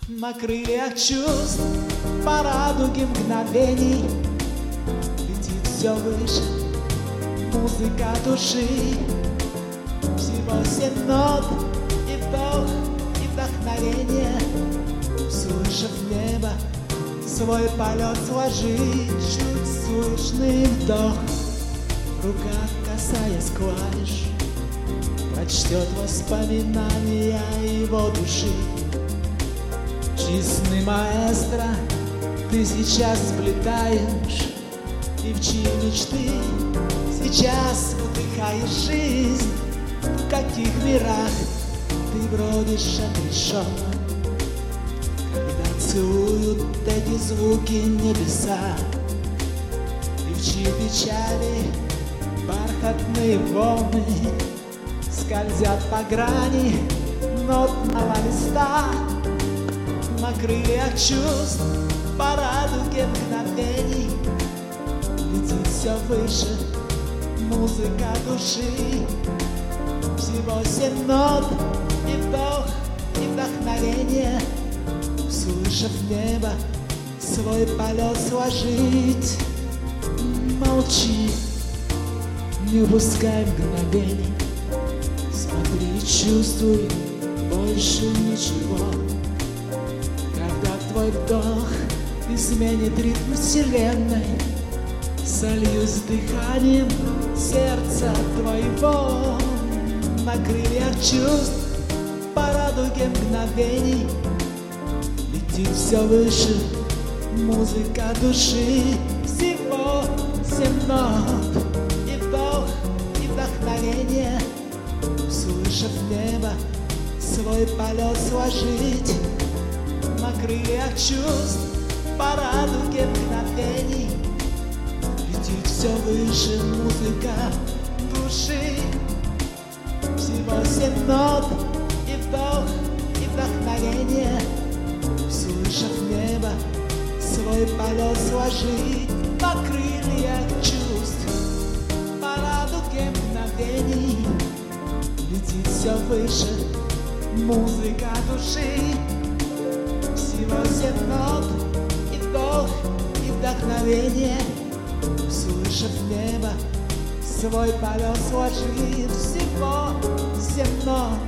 На крыльях чувств, по радуге мгновений летит все выше музыка души. Всего 7 нот, и вдох, и вдохновение, слышав небо, свой полет сложить. Чуть слышный вдох, рука, касаясь клавиш, прочтет воспоминания его души. Честный маэстро, ты сейчас сплетаешь, и в чьи мечты сейчас вдыхаешь жизнь. В каких мирах ты бродишь отрешенно, когда целуют эти звуки небеса, и в чьи печали бархатные волны скользят по грани нотного листа. На крыльях чувств, по радуге мгновений летит все выше музыка души. Всего 7 нот, и вдох, и вдохновение, слышав небо, свой полет сложить. Молчи, не упускай мгновений, смотри и чувствуй, больше ничего. Твой вдох изменит ритм вселенной, сольюсь дыханием сердца твоего. На крыльях чувств, по радуге мгновений летит все выше музыка души. Всего 7 нот, и вдох, и вдохновение, слышав небо, свой полет сложить. На крыльях чувств, по радуге мгновений летит все выше музыка души. Всего 7 нот, и вдох, и вдохновение, слышав небо, свой полет сложить. На крыльях чувств, по радуге мгновений летит все выше музыка души. Всего 7 нот, и вдох, и вдохновение, слышав небо, свой полет сложит. Всего 7 нот,